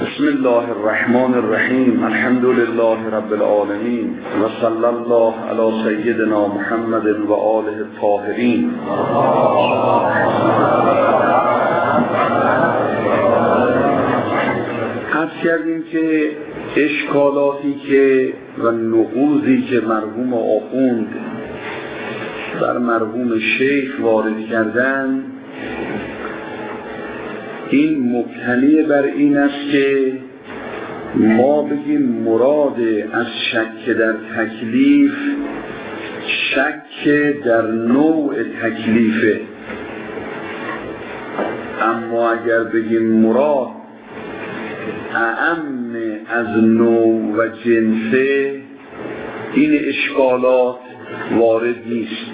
بسم الله الرحمن الرحیم. الحمد لله رب العالمین و صلی الله علی سیدنا محمد و آله الطاهرین. عرض کردیم که اشکالاتی که و نقوضی که مرحوم آخوند بر مرحوم شیخ وارد کردن، این مبتنی بر این است که ما بگیم مراد از شک در تکلیف شک در نوع تکلیفه، اما اگر بگیم مراد اعم از نوع و جنسه، این اشکالات وارد نیست.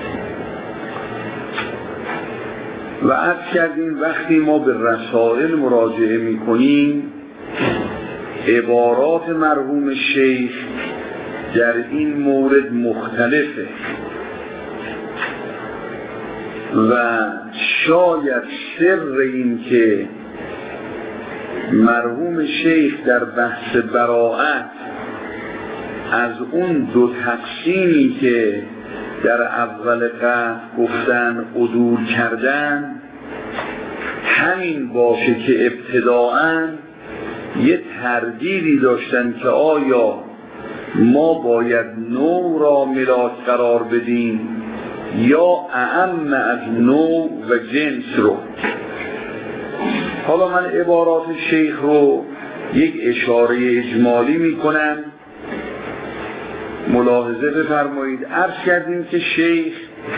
و عرض کردیم وقتی ما به رسائل مراجعه می کنیم، عبارات مرحوم شیخ در این مورد مختلفه و شاید سر این که مرحوم شیخ در بحث براءت از اون دو تقسیمی که در اول قطع گفتن عدول کردن همین باشه که ابتداءً یه تردیدی داشتن که آیا ما باید نوع را ملاک قرار بدیم یا اعم از نوع و جنس رو. حالا من عبارات شیخ رو یک اشاره اجمالی میکنم، ملاحظه بفرمایید. عرض کردیم که شیخ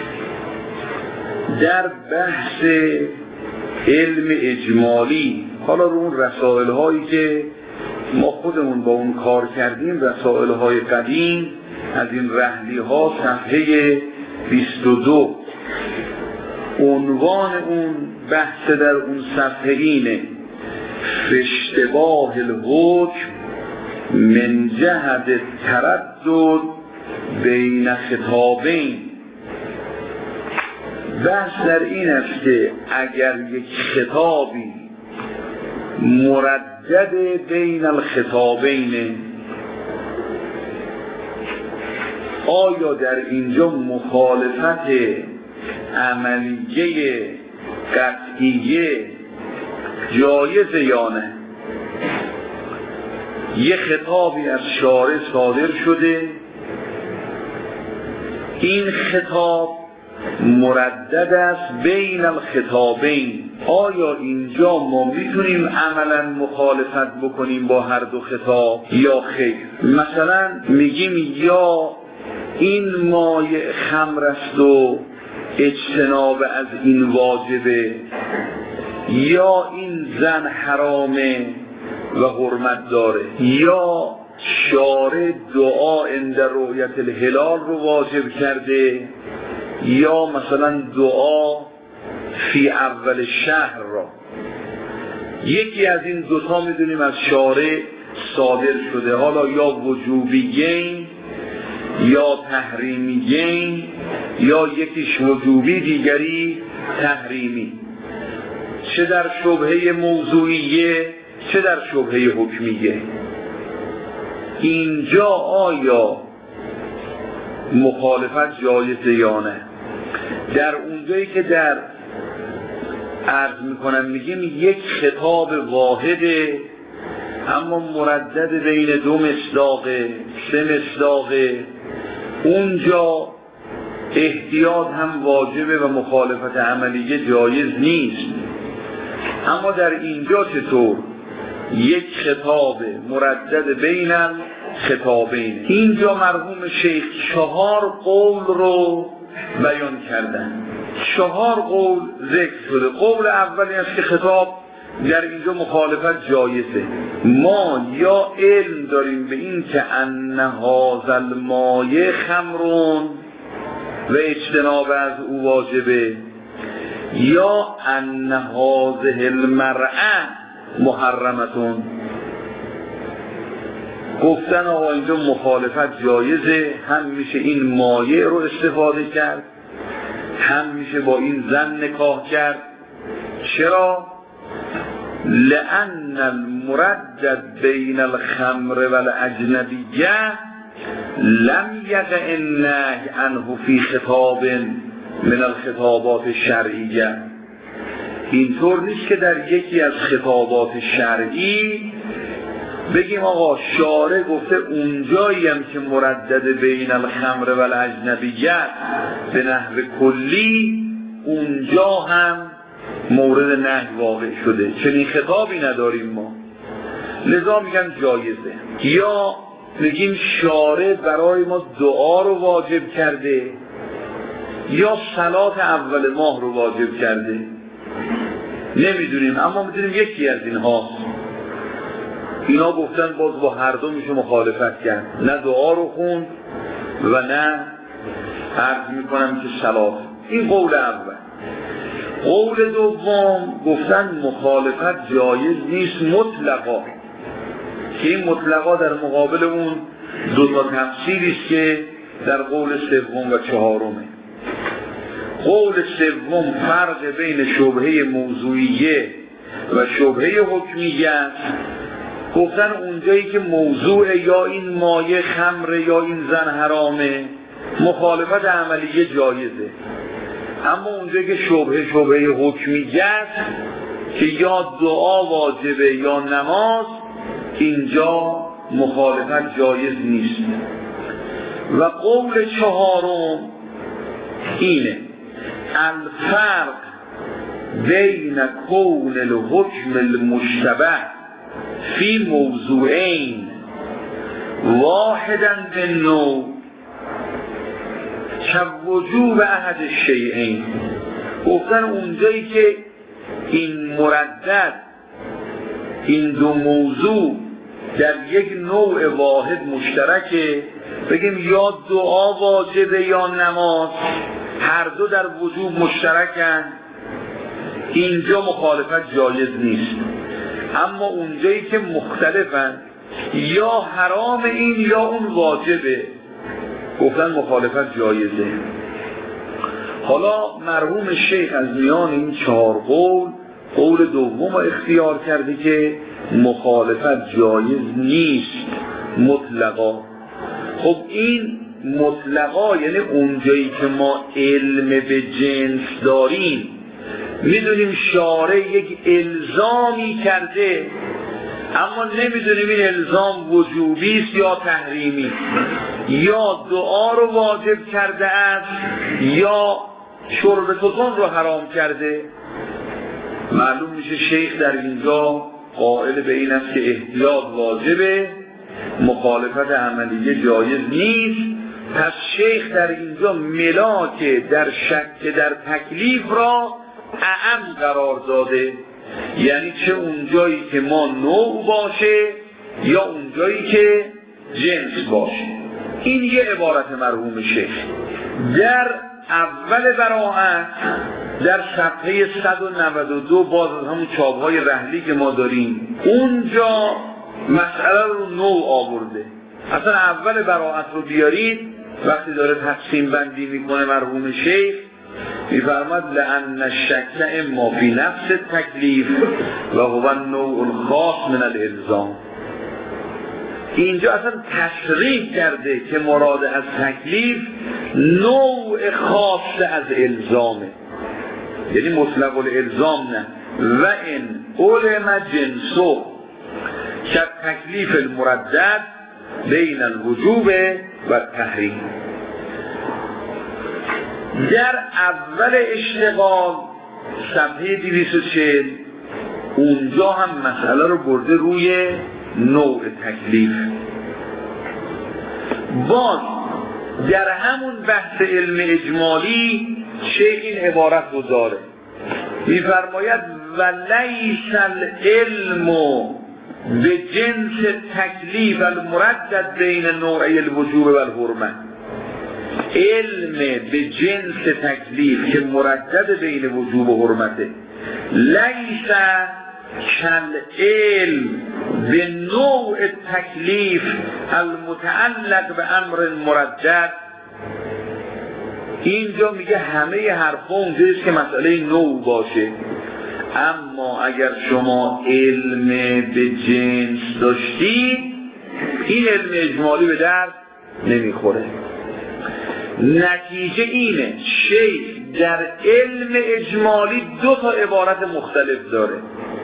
در بحث علم اجمالی، حالا رو اون رسائل هایی که ما خودمون با اون کار کردیم، رسائل های قدیم، از این رحلی ها صفحه 22، عنوان اون بحث در اون صفحه اینه: اشتباه الحکم من جهت تردد بین خطابین. بحث در این است که اگر یک خطابی مردد بین الخطابین، آیا در اینجا مخالفت عملیه قطعیه جایز یا نه؟ یه خطابی از شارع صادر شده، این خطاب مردد است بین الخطابین، آیا اینجا ما میتونیم عملا مخالفت بکنیم با هر دو خطاب یا خیر؟ مثلا میگیم یا این مایع خمر است و اجتناب از این واجبه، یا این زن حرامه و حرمت داره، یا شارع دعا عند رؤیت الهلال رو واجب کرده، یا مثلا دعا فی اول شهر را. یکی از این دوتا میدونیم از شارع صادر شده، حالا یا وجوبیین یا تحریمیین، یا یکیش وجوبی دیگری تحریمی، چه در شبهه موضوعیه چه در شبهه حکمیه. اینجا آیا مخالفت جایزه یا نه؟ در اونجایی که در عرض میکنم میگیم یک خطاب واحده اما مردد بین دو مصداقه، سه مصداقه، اونجا احتیاط هم واجبه و مخالفت عملیه جایز نیست. اما در اینجا چطور؟ یک خطاب مردد بین خطابین. اینجا مرحوم شیخ 4 قول رو بیان کردن، 4 قول ذکر شده. قول اولی است که خطاب در اینجا مخالفت جایزه. ما یا علم داریم به این که ان هذا المایع خمرون و اجتناب از او واجبه، یا ان هذه المرأة محرمتون. گفتن آقا اینجا مخالفت جایزه، هم میشه این مایع رو استفاده کرد، هم میشه با این زن نکاح کرد. چرا؟ لأن المردد بین الخمر والاجنبیه لم یقع النهی عنه فی خطاب من الخطابات الشرعیه. اینطور نیست که در یکی از خطابات شرعی بگیم آقا شارع گفته اونجایی هم که مردد بین الخمر والاجنبیه به نحو کلی اونجا هم مورد نهی واقع شده، چنین خطابی نداریم ما، لذا میگن جایزه. یا میگیم شارع برای ما دعا رو واجب کرده یا صلات اول ماه رو واجب کرده، نمیدونیم، اما میدونیم یکی از اینها. اینا گفتن باز با هر دو میشه مخالفت کرد، نه دعا رو خوند و نه عرض میکنم که صلات. این قول اول. قول دوم گفتن مخالفت جایز نیست مطلقا، که این مطلقا در مقابل اون دو تا تفسیری است که در قول سوم و چهارمه. قول سوم فرق بین شبهه موضوعیه و شبهه حکمیه است. گفتن اونجایی که موضوع یا این مایه خمر یا این زن حرامه مخالفت عملیه جایزه، اما اونجایی که شبهه حکمیه است که یا دعا واجبه یا نماز، اینجا مخالفت جایز نیست. و قول چهارم اینه الفرق بین کون الحکم المشتبه فی موضوعین واحدا بالنوع كوجوب احد الشیئین. گفتن اونجایی که این مردد این دو موضوع در یک نوع واحد مشترکه، بگیم یا دعا واجبه یا نماز، هر دو در وجوب مشترکن، اینجا مخالفت جایز نیست. اما اونجایی که مختلفن، یا حرام این یا اون واجبه، گفتن مخالفت جایزه. حالا مرحوم شیخ از میان این چهار قول دوم اختیار کرده که مخالفت جایز نیست مطلقا. خب این مطلقا یعنی اونجایی که ما علم به جنس داریم، میدونیم شارع یک الزامی کرده اما نمیدونیم این الزام وجوبی است یا تحریمی، یا دعا رو واجب کرده است یا شرب تتون رو حرام کرده. معلوم میشه شیخ در اینجا قائل به این است که احتیاط واجبه، مخالفت عملیه جایز نیست. پس شیخ در اینجا ملاک در شک در تکلیف را اعم قرار داده، یعنی چه اونجایی که ما نوع باشه یا اونجایی که جنس باشه. این یه عبارت مرحوم شیخ. در اول براءت در صفحه 192 باز از همون چاپ‌های رحلی که ما داریم اونجا مسئله رو نوع آورده. اصلا اول براءت رو بیارید وقتی داره تقسیم بندی میکنه مرحوم شیخ میفرماد لأن الشک اما فی نفس التکلیف و هو النوع الخاص من الالزام. اینجا اصلا تشریح کرده که مراد از تکلیف نوع خاص از الزامه، یعنی مطلق الالزام نه. و این علم جنسو که تکلیف المردد بین الوجوب و تحریم. در اول اشتغال صفحه 240 اونجا هم مسئله رو برده روی نوع تکلیف. باز در همون بحث علم اجمالی شیخ این عبارت رو داره، میفرماید ولیس العلم به جنس تکلیف المردد بین نوعی الوجوب و الحرمه. علم به جنس تکلیف که مردد بین وجوب و حرمته، لیس کل علم به نوع تکلیف المتعلق به امر مردد. اینجا میگه همه حرفا اونجاییست که مسئله نوع باشه، اما اگر شما علم به جنس داشتید این علم اجمالی به درد نمیخوره. نتیجه اینه شیخ در علم اجمالی 2 تا عبارت مختلف داره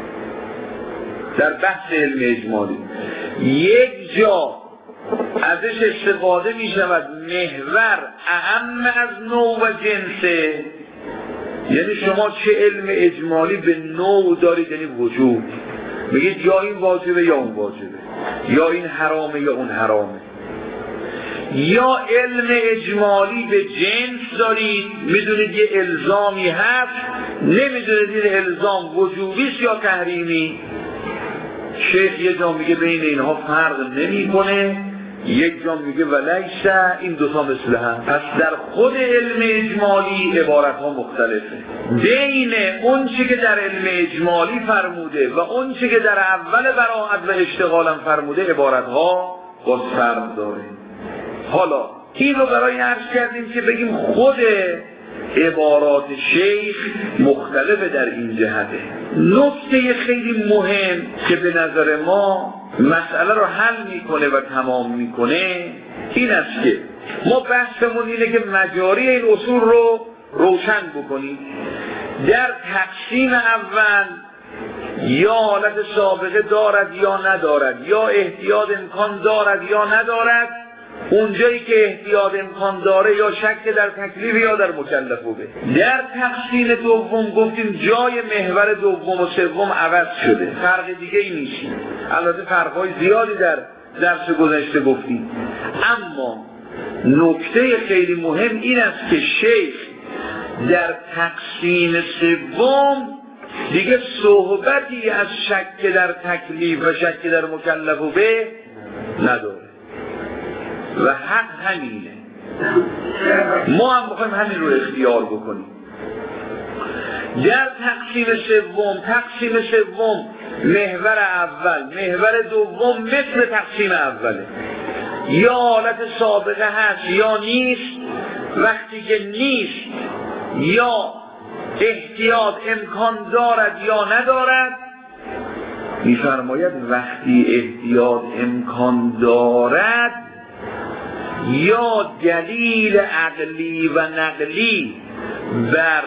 در بحث علم اجمالی. یک جا ازش استفاده می شود محور اهم از نوع و جنسه، یعنی شما چه علم اجمالی به نوع دارید، یعنی وجود، میگید یا این واجبه یا اون واجبه، یا این حرامه یا اون حرامه. یا علم اجمالی به جنس دارید، میدونید یه الزامی هست، نمیدونید این الزام وجوبیست یا تحریمی. شیخ یه جا میگه بین اینها فرق نمیکنه، یک جا میگه ولیسه، این 2 تا مثل هم. پس در خود علم اجمالی عبارت ها مختلفه بین اون چی که در علم اجمالی فرموده و اون چی که در اول براءت و اشتغالم فرموده، عبارت ها باز فرق داره. حالا این رو برای عرض کردیم که بگیم خود عبارات شیخ مختلفه در این جهته. نکته خیلی مهم که به نظر ما مسئله رو حل میکنه و تمام میکنه این است که ما بحثمون اینه که مجاری این اصول رو روشن بکنیم. در تقسیم اول یا حالت سابقه دارد یا ندارد، یا احتیاط امکان دارد یا ندارد. اونجایی که احتیاط امکان داره یا شک در تکلیف یا در مکلف بوده. در تقسیم دوم گفتیم جای محور دوم و سوم عوض شده، فرق دیگه ای نیست. البته فرقای زیادی در درس گذشته گفتیم، اما نکته خیلی مهم این است که شیخ در تقسیم سوم دیگه صحبتی از شک در تکلیف و شک در مکلف به نداره و حق همینه. ما هم بخوایم همین رو اختیار بکنیم. در تقسیم سوم محور اول محور دوم مثل تقسیم اوله، یا حالت سابقه هست یا نیست. وقتی که نیست یا احتیاط امکان دارد یا ندارد، می‌فرماید وقتی احتیاط امکان دارد یا دلیل عقلی و نقلی بر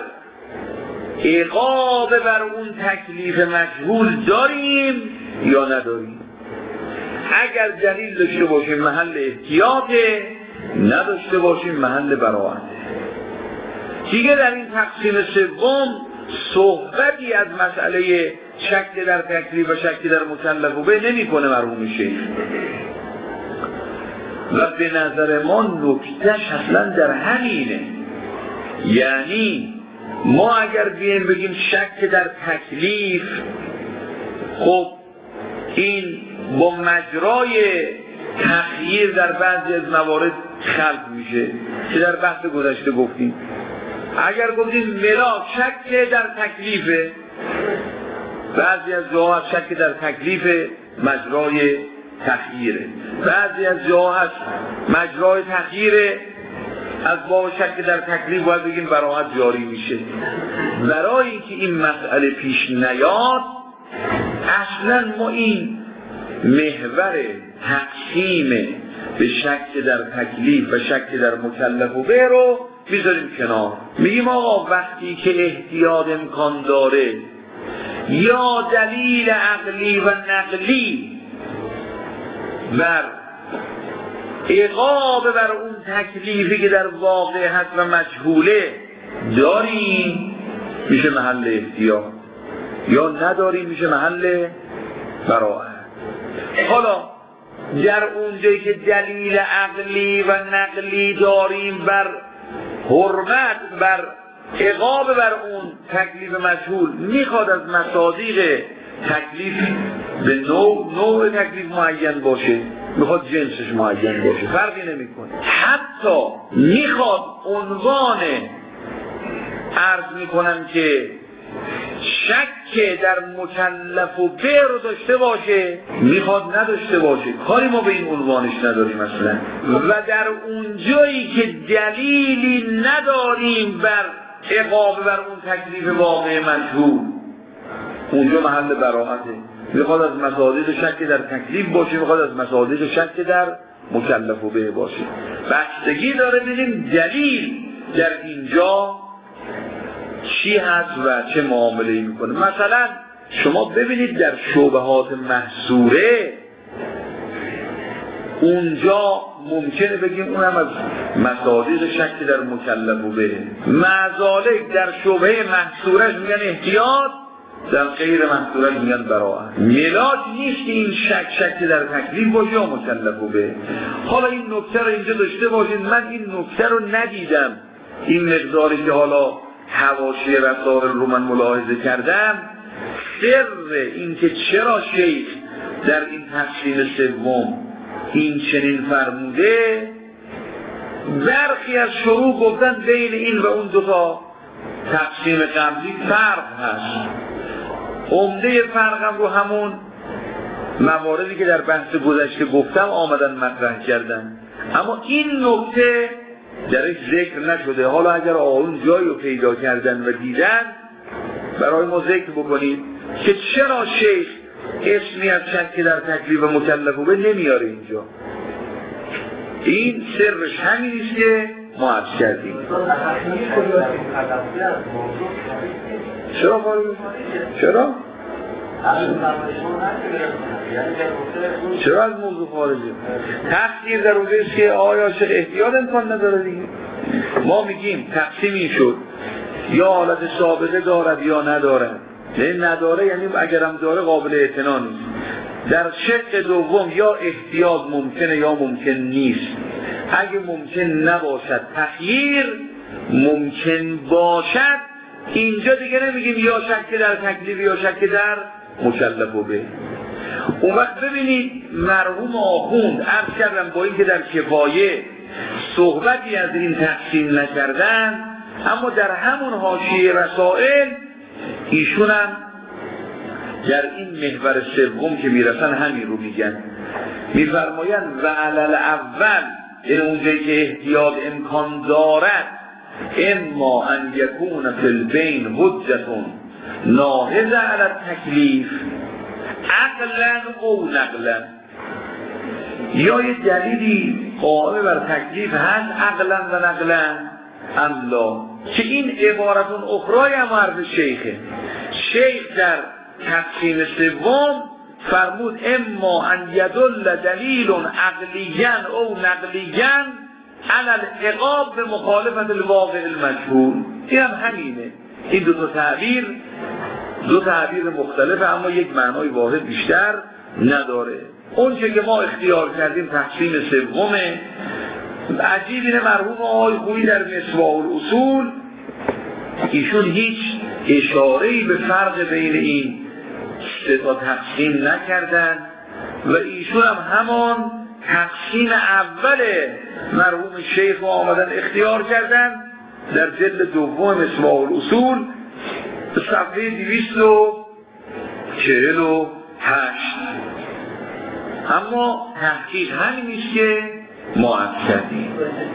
عقاب بر اون تکلیف مجهول داریم یا نداریم. اگر دلیل داشته باشیم محل احتیاطه، نداشته باشیم محل براءته. دیگه در این تقسیم سوم صحبتی از مسئله شک در تکلیف و شک در مکلف به نمی‌کنه مرحوم شیخ. و به نظر ما نکتهش اصلا در همینه. یعنی ما اگر بیایم بگیم شک در تکلیف، خب این با مجرای تخییر در بعضی از موارد خلق میشه که در بحث گذشته گفتیم. اگر گفتیم ملاک شک در تکلیفه، بعضی از جاها شک در تکلیف مجرای تخییره، بعضی از جاها هست مجرای تخییره، از باب شک در تکلیف باید بگیم براءت جاری میشه. برای اینکه این مسئله پیش نیاد، اصلا ما این محور تقسیم به شک در تکلیف و شک در مکلف به رو میذاریم کنار. میگیم آقا وقتی که احتیاط امکان داره یا دلیل عقلی و نقلی بر عقاب بر اون تکلیفی که در واقع هست و مجهوله داریم، میشه محل احتیاط، یا نداریم میشه محل براءت. حالا در اونجایی که دلیل عقلی و نقلی داریم بر حرمت، بر عقاب بر اون تکلیف مجهول، میخواد از مصادیق تکلیف به نوع تکلیف معین باشه، میخواد جنسش معین باشه، فرقی نمیکنه. حتی میخواد عنوان عرض میکنم که شک در مکلف و به رو داشته باشه، میخواد نداشته باشه، کاری ما به این عنوانش نداریم اصلا. و در اونجایی که دلیلی نداریم بر عقاب بر اون تکلیف واقع مجهول، اونجا محل براءته. میخواد از مصادیق شک در تکلیف باشه، میخواد از مصادیق شک در مکلف و به باشه. بستگی داره ببینیم دلیل در اینجا چی هست و چه معامله‌ای میکنه. مثلا شما ببینید در شبهات محصوره اونجا ممکنه بگیم اونم از مصادیق شک در مکلف و به. مذالک در شبهه محصورش میگن احتیاط، در غیر محصورش میگن براءت. ملاک نیست که این شک در تکلیف باشه یا مکلف و به. حالا این نکته رو اینجا داشته باشید، من این نکته رو ندیدم، این مقداری که حالا حواشی رسائل رو من ملاحظه کردم. سر این که چرا شیخ در این تقسیم سوم این چنین فرموده، برخی از شروع گفتن بین این و اون دوتا تقسیم قبلی فرق هست. عمده فرقم رو همون مواردی که در بحث گذشته گفتم آمدن مطرح کردن، اما این نکته درش ذکر نشده. حالا اگر آن جایی رو پیدا کردن و دیدن برای ما ذکر بکنید که چرا شیخ اسمی از شک در تکلیف و مکلف و به نمیاره اینجا. این سرش همینیست که ما عرض کردیم. چرا خارج؟ چرا؟ چرا از موضوع خارجه؟ تقصیر در اونجا است که آیا شیخ احتیاط امکان نداره دیگه. ما میگیم تقسیمی شد یا حالت سابقه دارد یا ندارد. نداره یعنی اگرم داره قابل اعتنا نیست. در شق دوم یا احتیاط ممکنه یا ممکن نیست. اگه ممکن نباشد تخییر ممکن باشد، اینجا دیگه نمیگیم یا شک در تکلیف یا شک در مکلف و به. اون وقت ببینید مرحوم آخوند عرض کردم با این که در کفایه صحبتی از این تقسیم نکردن، اما در همون حاشیه رسائل ایشون هم در این محور سوم که میرسن همین رو میگن. میفرمایند و علل اول، این اونجایی که احتیاط امکان دارد، اما ان یکون فی البین حجتون ناهض علی التکلیف عقلا او نقلا، یا یه دلیلی قائم بر تکلیف هست عقلا و نقلا املا، که این عبارتون اخرای هم عرض شیخه. شیخ در تقسیم سوم فرمود اما ان یدل دلیل عقلیاً او نقلیاً علی العقاب به مخالفت الواقع المجهول. این هم همینه. این دو تعبیر مختلفه اما یک معنای واحد بیشتر نداره. اون چه که ما اختیار کردیم تقسیم سومه. عجیب اینه مرحوم آقای خویی در مصباح الاصول ایشون هیچ اشاره‌ای به فرق بین این سه تا تقسیم نکردن و ایشون هم همان تقسیم اول مرحوم شیخ رو آمدن اختیار کردن در جلد دوم مصباح الاصول صفحه 248. اما تحقیق همین نیست که ما عرض کردیم.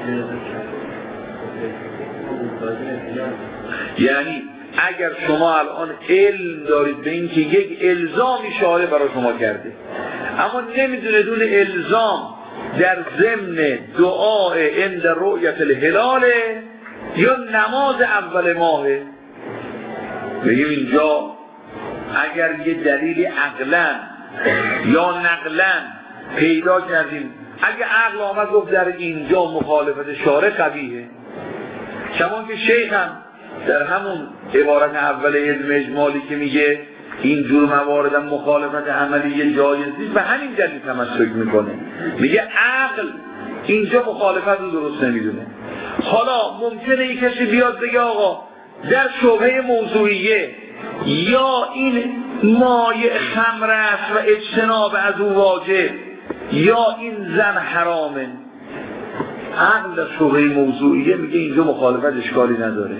یعنی اگر شما الان علم دارید به این که یک الزامی شارع برای شما کرده، اما نمیدونه دون الزام در ضمن دعای عند رؤیت الهلال یا نماز اول ماهه، بگیم اینجا اگر یه دلیلی عقلا یا نقلا پیدا کردیم، اگه عقل آمد گفت در اینجا مخالفت شارع قبیحه، کمان که شیخ هم در همون عبارت اول علم اجمالی که میگه اینجور مواردم مخالفت عملی جایز نیست و همین دلیل تمسک میکنه، میگه عقل اینجا مخالفت رو درست نمیدونه. حالا ممکنه یک کسی بیاد بگه آقا در شبهه موضوعیه یا این مایع خمر است و اجتناب از او واجب یا این زن حرامه، عقل در شبهه موضوعیه میگه اینجا مخالفت اشکالی نداره.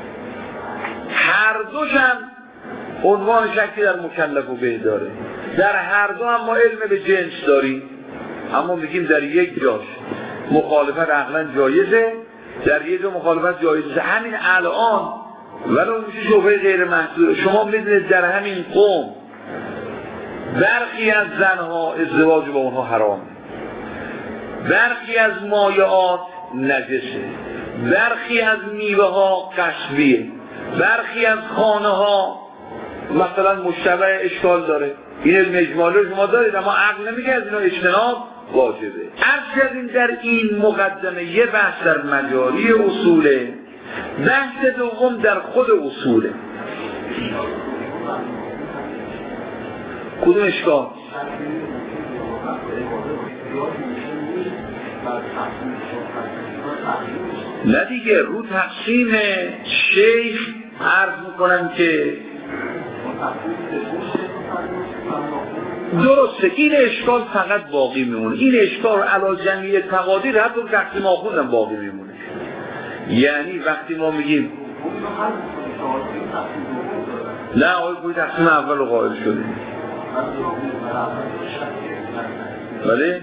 هر دوش هم عنوان شکی در مکلف و به داره، در هر دو هم ما علم به جنس داریم، اما میگیم در یک جاش مخالفت عقلا جایزه، در یک جا مخالفت جایزه. همین الان ولو میشه شبهه غیر محصول. شما میدونید در همین قوم برخی از زنها ازدواج با اونها حرامه، برخی از مایعات نجسه، برخی از میوه ها قشبیه، برخی از خانه ها مثلا مشتبه اشکال داره. این علم اجمالی رو شما دارید، اما عقل نمیگه از اینا اجتناب واجبه. عرض کردیم در این مقدمه یه بحث در مجاری اصوله، بحث دوم در خود اصوله. کدوم اشکال؟ نه دیگه، رو تقسیم شیخ عرض میکنم که درسته، این اشکال فقط باقی میمونه. این اشکال علی جمعی تقادیر حتی تقسیم آخوندم باقی میمونه. یعنی وقتی ما میگیم نه آقای کوی تقسیم اول رو قائل شده، بله؟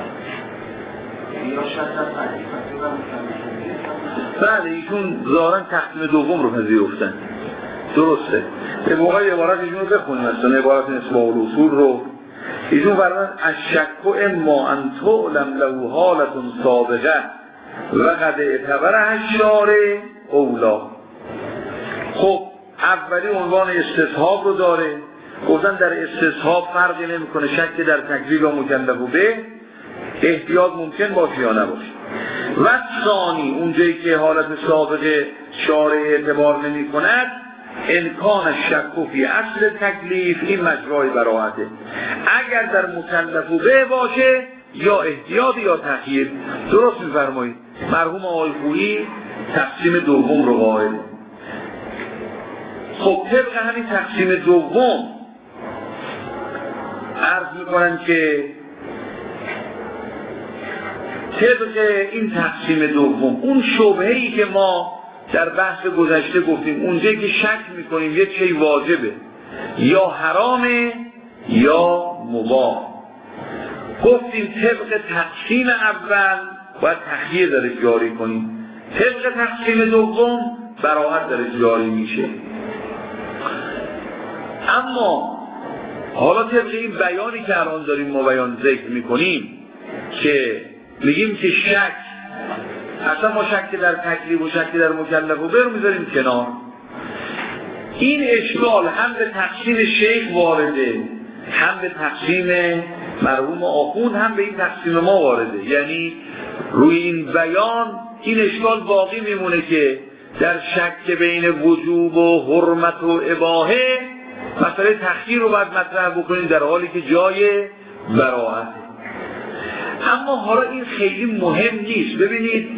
بله ایشون ظاهرا تقسیم دوم رو پذیرفتن. درسته. به موقع عبارت ایشون رو بخونیم، مثلا عبارت نسبه الاصول رو ایشون فرمان الشک اما ان تعلم له حالت سابقه و قد اعتبر الشارع اولا. خب اولی عنوان استصحاب رو داره، گفتن در استصحاب فرقی نمیکنه شک در تکذیب و مکلف به احتیاط ممکن باشه یا نباشه. و ثانی اونجایی که حالت سابقه شارع اعتبار نمی کند امکان شک فی اصل تکلیف، این مجرای براحته. اگر در مکلف به باشه یا احتیاط یا تخییر. درست میفرمایید. مرحوم آقای خویی تقسیم دوم رو قائل. خب طبق همین تقسیم دوم عرض میکنن که طبق این تقسیم دوم اون شبهه‌ای که ما در بحث گذشته گفتیم، اونجایی که شک میکنیم یک چیز واجبه یا حرامه یا مباح، گفتیم طبق تقسیم اول باید تخییر درش جاری کنیم، طبق تقسیم دوم براحت درش جاری میشه. اما حالا طبق این بیانی که الان داریم ما بیان ذکر میکنیم که میگیم که شک، اصلا ما شک در تکلیف و شک در مکلف و برو میذاریم کنار. این اشکال هم به تقسیم شیخ وارده، هم به تقسیم مرحوم آخوند، هم به این تقسیم ما وارده. یعنی روی این بیان این اشکال باقی میمونه که در شک بین وجوب و حرمت و اباحه مسئله تخییر رو باید مطرح بکنیم در حالی که جای براحته. اما حالا این خیلی مهم نیست. ببینید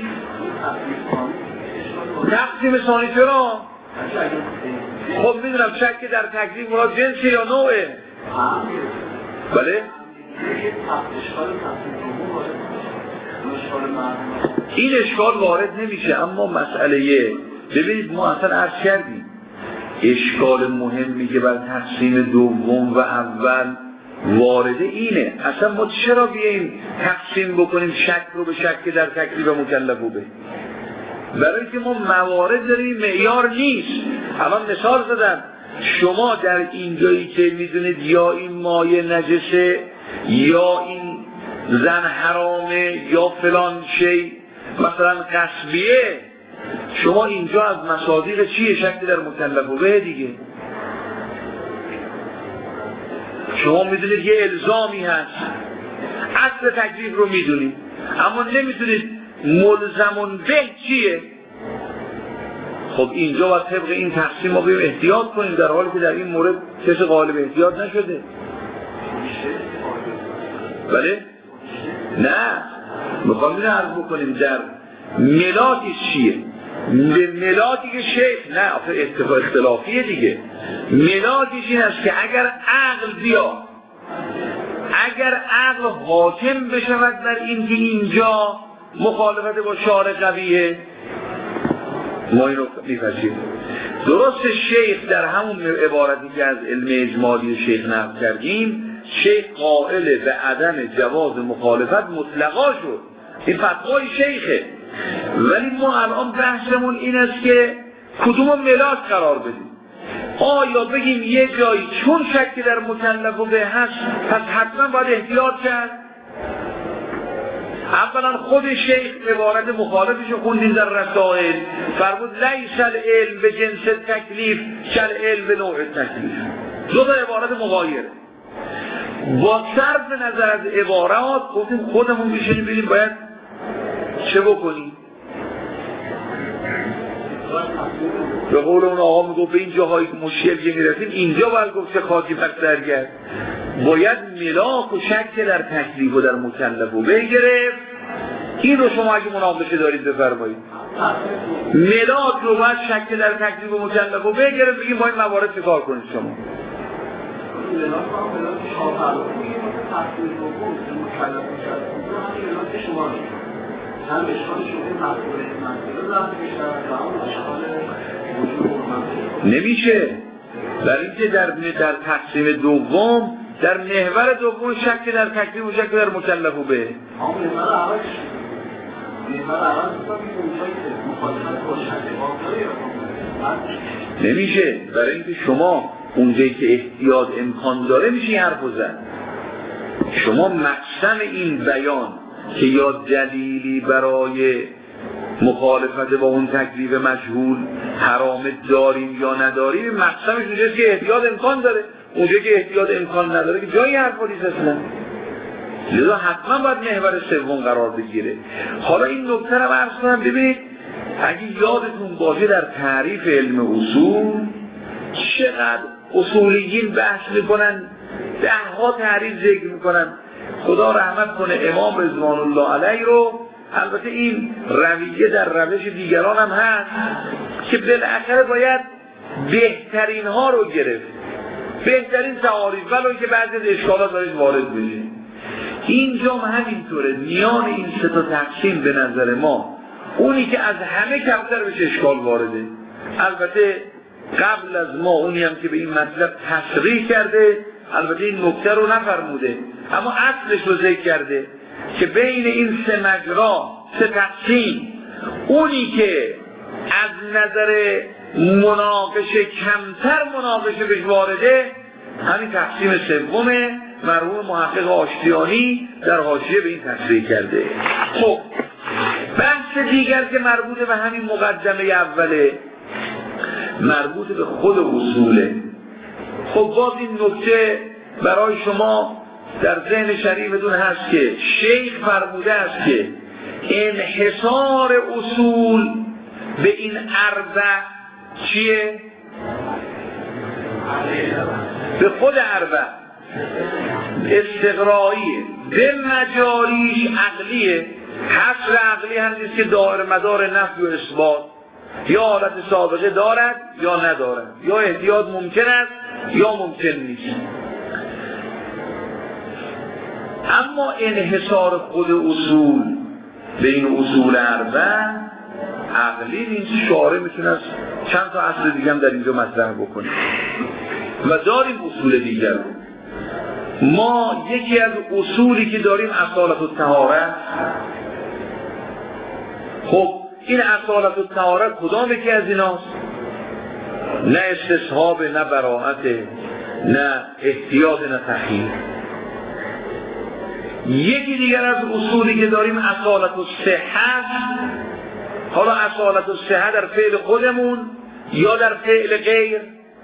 تقسیم ثانی چرا؟ خب میدونم شک در تکلیف مراد جنسه یا نوعه؟ بله؟ این اشکال وارد نمیشه. اما مسئله ببینید ما اصلا عرض کردیم اشکال مهمی که بر تقسیم دوم و اول وارده اینه، اصلا ما چرا بیاییم تقسیم بکنیم شک رو به شک در تکلیف مکلف به؟ برای که ما موارد داریم معیار نیست. الان مثال زدم، شما در اینجایی که میدونید یا این مایه نجسه یا این زن حرامه یا فلان شی مثلا قصبیه، شما اینجا از مصادیق چیه؟ شک در مکلف به دیگه. شما میدونید یه الزامی هست، اصل تکلیف رو میدونید اما نمیدونید ملزمون به چیه. خب اینجا باید طبق این تقسیم ما بیم احتیاط کنیم، در حالی که در این مورد کسی قالب احتیاط نشده. بله؟ نه، میخوام اینو عرض بکنیم در ملاکی چیه؟ ملاکی که شیخ نه آخه اختلافیه دیگه. ملاکش این است که اگر عقل بیا، اگر عقل حاکم بشود بر این که اینجا مخالفت با شارع قویه، ما اینو میپذیریم. درست شیخ در همون عبارتی که از علم اجمالی شیخ نقل کردیم، شیخ قائل به عدم جواز مخالفت مطلقا شد، این فتوای شیخه. ولی ما الان بحثمون این است که کدوم ملاک قرار بدیم؟ آیا بگیم یه جایی چون شک در مکلف و به هست پس حتما باید احتیاط کرد؟ اولا خود شیخ عبارت مخالفش خوندیم در رسائل، فرمود لیس العلم به جنس تکلیف کل علم به نوع تکلیف. دو تا عبارت مغایره. با صرف نظر از عبارات گفتیم خودمون بشینیم ببینیم باید چه بکنیم. به قول اون آقا میگفت به این جاهایی که مشکل که میرسیم اینجا باید گفت چه خاکی پس درگرد، باید ملاک و شک در تکلیف و در مکلف و بگرفت. این رو شما اگه مناقشه دارید بفرمایید، ملاک رو باید شک در تکلیف و مکلف و بگرفت، بگیم با این موارد چه کار کنید شما. نمیشه، برای اینکه در تقسیم دوم در محور دوم شک در تکلیف و شک در مکلف و به نمیشه، برای اینکه شما اونجایی که احتیاط امکان داره میشه حرف زد. شما مقسم این بیان که یا دلیلی برای مخالفت با اون تکلیف مجهول حرام داریم یا نداریم، مقسمش اونجاست که احتیاط امکان داره. اونجایی که احتیاط امکان نداره که جایی حرف نیست اصلا، لذا حتما باید محور سوم قرار بگیره. حالا این نکته رو عرض کنم، ببینید اگه یادتون باشه در تعریف علم اصول چقدر اصولیین بحث میکنن، ده ها تعریف ذکر میکنن. خدا رحمت کنه امام رضوان الله علیه رو، البته این رویه در روش دیگران هم هست که بالاخره باید بهترین ها رو گرفت، بهترین تعاریف، ولو که بعضی از اشکالات دارید وارد بشه. اینجا هم همینطوره، میان این سه تا تقسیم به نظر ما اونی که از همه کمتر بشه اشکال وارده. البته قبل از ما اونی هم که به این مطلب تصریح کرده، البته این نکته رو نفرموده اما اصلش رو ذکر کرده که بین این سه مجرا، سه تقسیم، اونی که از نظر مناقشه کمتر مناقشه بهش وارده همین تقسیم سومه. مرحوم محقق آشتیانی در حاشیه به این تصریح کرده. خب بحث دیگر که مربوط به همین مقدمه اوله، مربوط به خود اصوله. خب باز این نکته برای شما در ذهن شریفتون هست که شیخ فرموده است که انحصار اصول به این اربع چیه؟ به خود اربع استقرائیه، به مجاریش عقلیه. حصر عقلی هم نیست که دائر مدار نفی و اثبات، یا حالت سابقه دارد یا ندارد، یا احتیاط ممکن است یا ممکن نیست. اما انحصار خود اصول به این اصول اربع عقلی نیست. شارع میتونه چند تا اصل دیگه هم در اینجا مطرح بکنه و داریم اصول دیگر. ما یکی از اصولی که داریم اصالت الطهارت. خب این اصالت الطهارت کدام یکی از ایناست؟ نه استصحاب، نه براءت، نه احتیاط، نه تحقیق. یکی دیگر از اصولی که داریم اصالت الصحت. حالا اصالت الصحت در فعل خودمون یا در فعل غیر.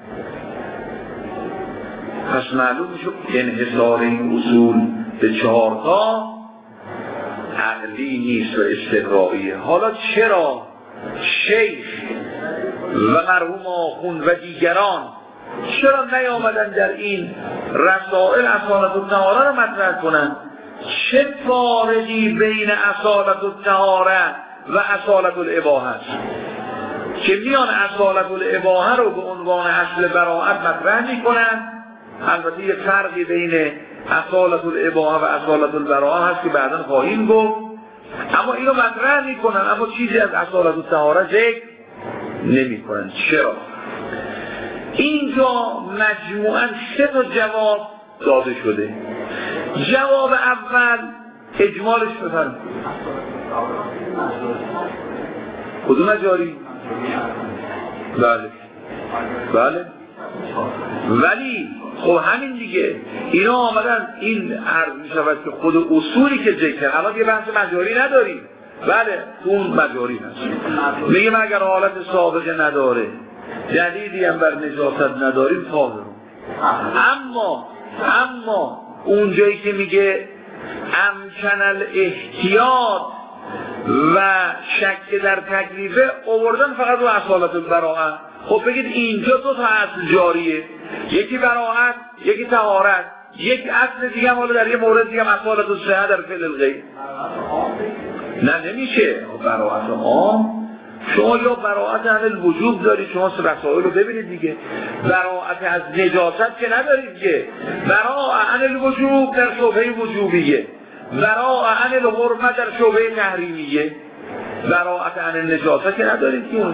پس معلوم میشه انحصار این اصول به 4 تا عقلی نیست و استقرائیه. حالا چرا شیخ و مرحوم آخوند و دیگران چرا نیامدن در این رسائل اصالت الطهارت رو مطرح کنن؟ چه فارقی بین اصالت الطهارت و اصالت الاباحه است که میان اصالت الاباحه رو به عنوان اصل براءت مطرح میکنن؟ البته یه فرقی بین اصالت الاباحه و اصالت البراءه هست که بعداً خواهیم گفت، اما اینو مطرح میکنن اما چیزی از اصالت الطهارت ذکر نمیکنن. چرا؟ اینجا مجموعاً 3 تا جواب داده شده. جواب اول اجمالش بفرمایید. کدوم مجاری؟ بله بله. ولی خب همین دیگه اینا آمدن این عرض می شود که خود اصولی که ذکر الان یه بحث مجاری نداریم. بله اون مجاری هست. میگیم اگر حالت سابقه نداره دلیلی هم بر نجاست نداریم طاهر. اما اونجایی که میگه امکن الاحتیاط و شک در تکلیفه آوردن فقط رو اصالت البراءه. خب بگید اینجا دو تا اصل جاریه، یکی براءت یکی طهارت، یک اصل دیگه هم حالا در یه مورد دیگه اصالت الصحه در فعل الغیر. نه نمیشه براءت عام. شما یا براءت عن الوجوب دارید، شما رسائل رو ببینید دیگه، براءت از نجاست که ندارید که، براءت عن الوجوب در شبهه وجوبیه، براءت عن الحرمه در شبهه تحریمیه، براءت عن النجاست که ندارید که.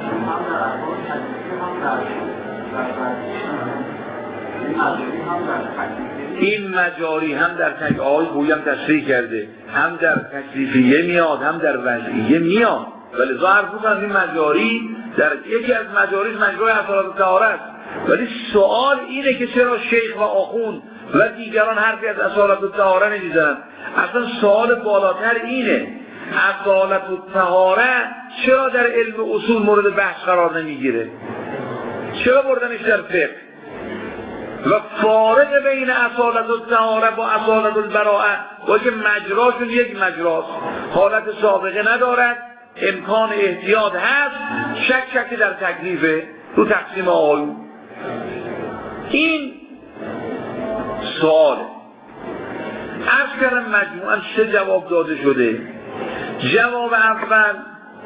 این مجاری هم در تک آقای خویی هم تشریح کرده، هم در تکلیفیه میاد هم در وضعیه میاد. ولی ظاهر بودن این مجاری در یکی از مجاریش مجرای اصالت طهارت. ولی سوال اینه که چرا شیخ و آخوند و دیگران حرفی از اصالت طهارت نمیزنن؟ اصلا سوال بالاتر اینه، اصالت طهارت چرا در علم اصول مورد بحث قرار نمیگیره؟ چرا بردنش در فقه؟ و فارق بین اصالت الطهارت با اصالت البراءه با که مجراشون یک مجراست، حالت سابقه ندارد، امکان احتیاط هست، شک در تکلیفه رو تقسیم آیون. این سواله. عرض کردم مجموعاً 3 جواب داده شده. جواب اول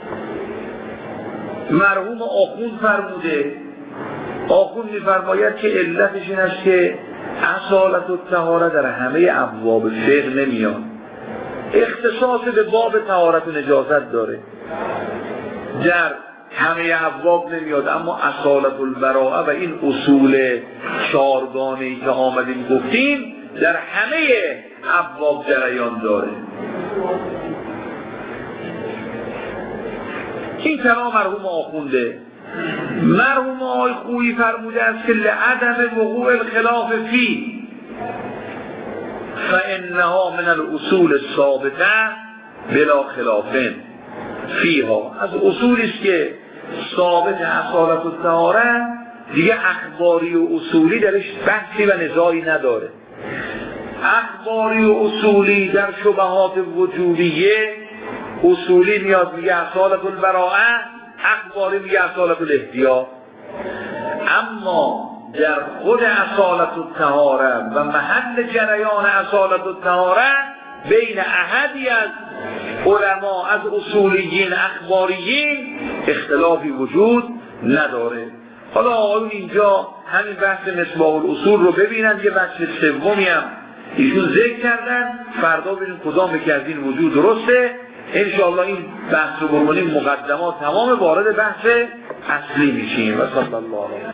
مرحوم آخوند فرموده، آخوند می‌فرماید که علتش این است که اصالت الطهارت در همه ابواب فقه نمیاد، اختصاص به باب طهارت و نجاست داره، در همه ابواب نمیاد، اما اصالت البراءه و این اصول 4گانه‌ای که آمدیم گفتیم در همه ابواب جریان داره. این کلام مرحوم آخونده. مرحوم آقای خویی فرموده است که لعدم وقوع الخلاف فی فانها من الاصول الثابته بلا خلاف فیها. از اصولی است که ثابت اصالت الطهارت دیگه اخباری و اصولی درش بحثی و نزاعی نداره. اخباری و اصولی در شبهات وجوبیه، اصولی میاد میگه اصالت البراءه، اخباری میگه اصالت الاحتیاط. اما در خود اصالت الطهارت و محل جریان اصالت الطهارت بین احدی از علما از اصولیین اخباریین اختلافی وجود نداره. حالا آقایون اینجا همین بحث مصباح الاصول رو ببینن، یه بحث سومی هم ایشون ذکر کردن، فردا ببینیم کدام که از این وجود درسته. انشاءالله این بحث رو بکنیم مقدمات تمام، وارد بحث اصلی میشیم. و صلی الله علیه